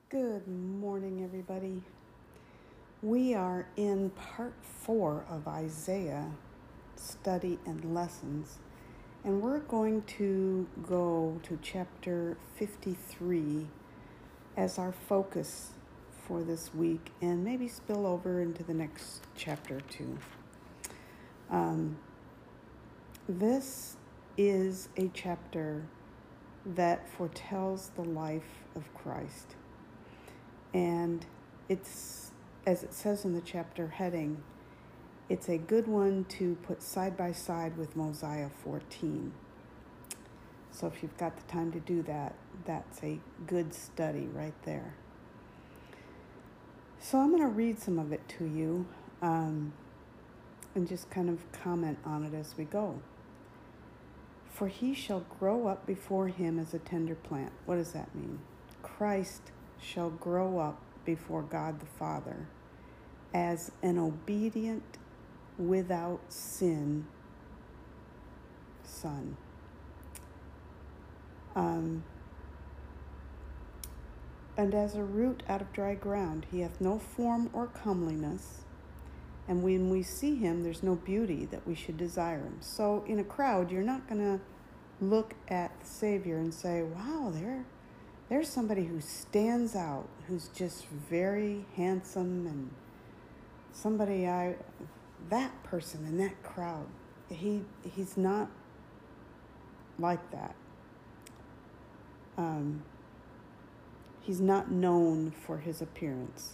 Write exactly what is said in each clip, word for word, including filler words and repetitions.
Good morning, everybody. We are in part four of Isaiah study and lessons, and we're going to go to chapter fifty-three as our focus for this week and maybe spill over into the next chapter too. Um, this is a chapter that foretells the life of Christ. And it's, as it says in the chapter heading, it's a good one to put side by side with Mosiah fourteen. So if you've got the time to do that, that's a good study right there. So I'm going to read some of it to you um, and just kind of comment on it as we go. For he shall grow up before him as a tender plant. What does that mean? Christ shall grow up before God the Father as an obedient, without sin son. Um, and as a root out of dry ground, he hath no form or comeliness, and when we see him, there's no beauty that we should desire him. So in a crowd, you're not going to look at the Savior and say, wow, there There's somebody who stands out, who's just very handsome, and somebody I, that person in that crowd, he he's not like that. Um, he's not known for his appearance.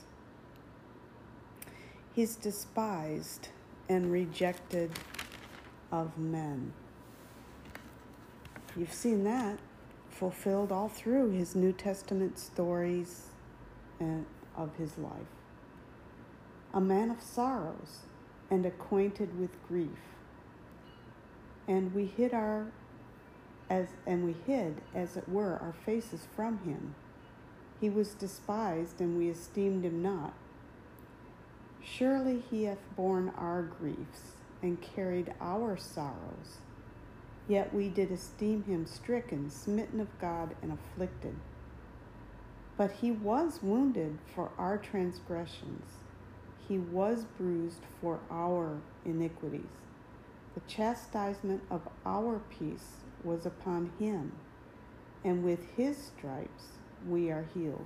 He's despised and rejected of men. You've seen that fulfilled all through his New Testament stories and of his life. A man of sorrows and acquainted with grief. And we hid our as and we hid, as it were, our faces from him. He was despised, and we esteemed him not. Surely he hath borne our griefs and carried our sorrows. Yet we did esteem him stricken, smitten of God, and afflicted. But he was wounded for our transgressions. He was bruised for our iniquities. The chastisement of our peace was upon him, and with his stripes we are healed.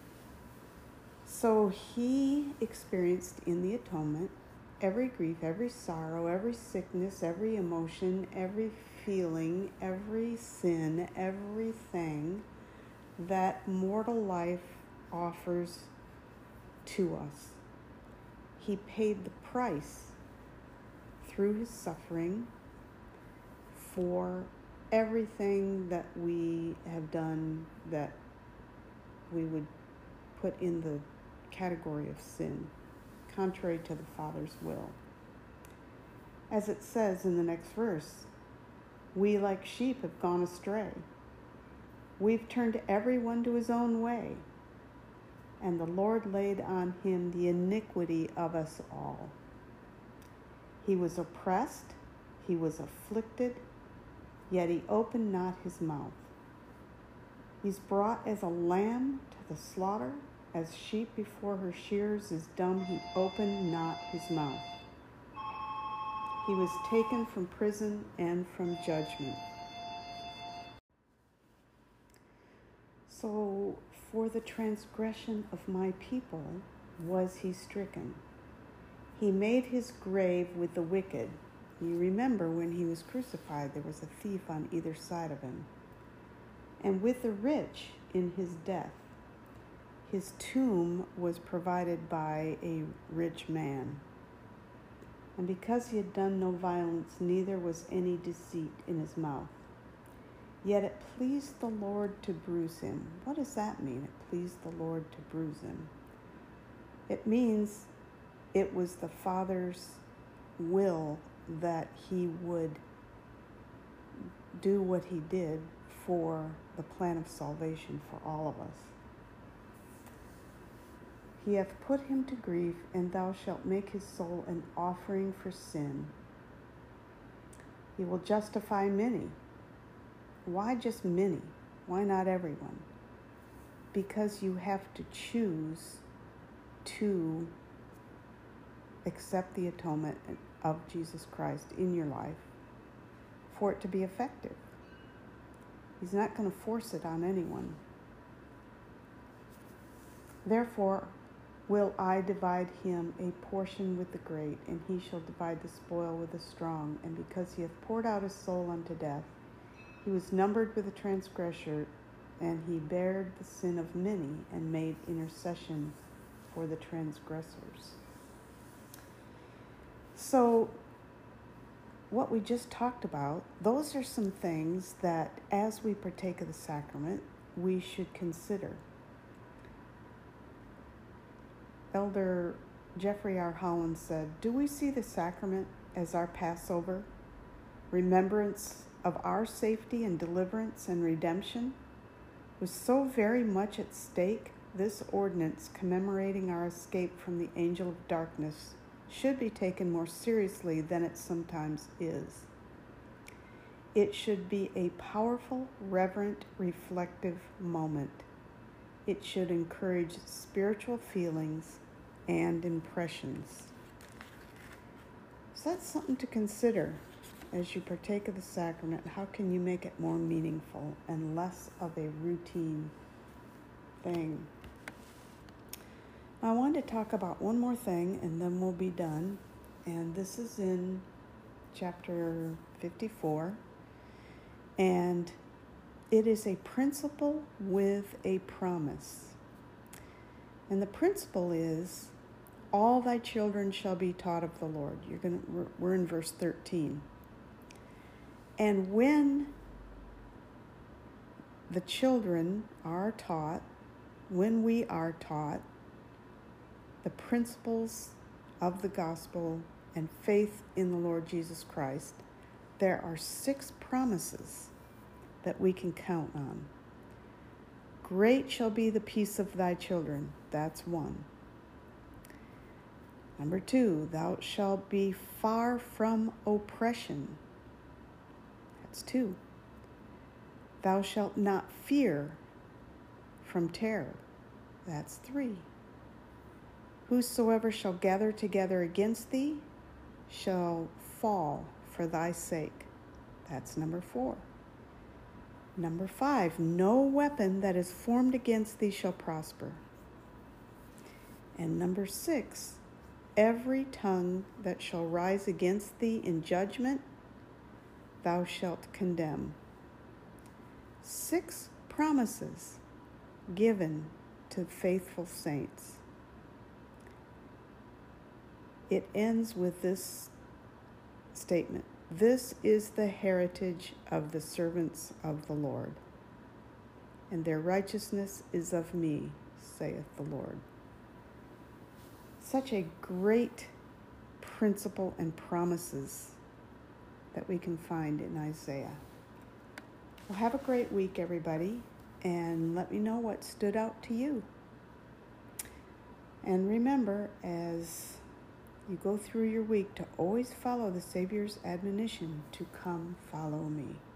So he experienced in the atonement every grief, every sorrow, every sickness, every emotion, every feeling, every sin, everything that mortal life offers to us. He paid the price through his suffering for everything that we have done that we would put in the category of sin, contrary to the Father's will. As it says in the next verse, we like sheep have gone astray. We've turned everyone to his own way, and the Lord laid on him the iniquity of us all. He was oppressed, he was afflicted, yet he opened not his mouth. He's brought as a lamb to the slaughter, as sheep before her shearers is dumb, he opened not his mouth. He was taken from prison and from judgment. So for the transgression of my people was he stricken. He made his grave with the wicked. You remember when he was crucified, there was a thief on either side of him. And with the rich in his death. His tomb was provided by a rich man. And because he had done no violence, neither was any deceit in his mouth. Yet it pleased the Lord to bruise him. What does that mean? It pleased the Lord to bruise him. It means it was the Father's will that he would do what he did for the plan of salvation for all of us. He hath put him to grief, and thou shalt make his soul an offering for sin. He will justify many. Why just many? Why not everyone? because you have to choose to accept the atonement of Jesus Christ in your life for it to be effective. He's not going to force it on anyone. Therefore, will I divide him a portion with the great, and he shall divide the spoil with the strong. And because he hath poured out his soul unto death, he was numbered with the transgressor, and he bared the sin of many, and made intercession for the transgressors. So, what we just talked about, those are some things that, as we partake of the sacrament, we should consider. Elder Jeffrey R. Holland said, "Do we see the sacrament as our Passover, remembrance of our safety and deliverance and redemption? With so very much at stake, this ordinance commemorating our escape from the angel of darkness should be taken more seriously than it sometimes is. It should be a powerful, reverent, reflective moment. It should encourage spiritual feelings and impressions." So that's something to consider as you partake of the sacrament. How can you make it more meaningful and less of a routine thing? I wanted to talk about one more thing and then we'll be done. And this is in chapter fifty-four. And it is a principle with a promise. And the principle is, all thy children shall be taught of the Lord. You're going to, we're in verse thirteen. And when the children are taught, when we are taught the principles of the gospel and faith in the Lord Jesus Christ, there are six promises that we can count on. Great shall be the peace of thy children. That's one. Number two, thou shalt be far from oppression. That's two. Thou shalt not fear from terror. That's three. Whosoever shall gather together against thee shall fall for thy sake. That's number four. Number five, no weapon that is formed against thee shall prosper. And number six, every tongue that shall rise against thee in judgment, thou shalt condemn. Six promises given to faithful saints. It ends with this statement: this is the heritage of the servants of the Lord, and their righteousness is of me, saith the Lord. Such a great principle and promises that we can find in Isaiah. Well, have a great week, everybody, and let me know what stood out to you. And remember, as you go through your week, to always follow the Savior's admonition to come follow me.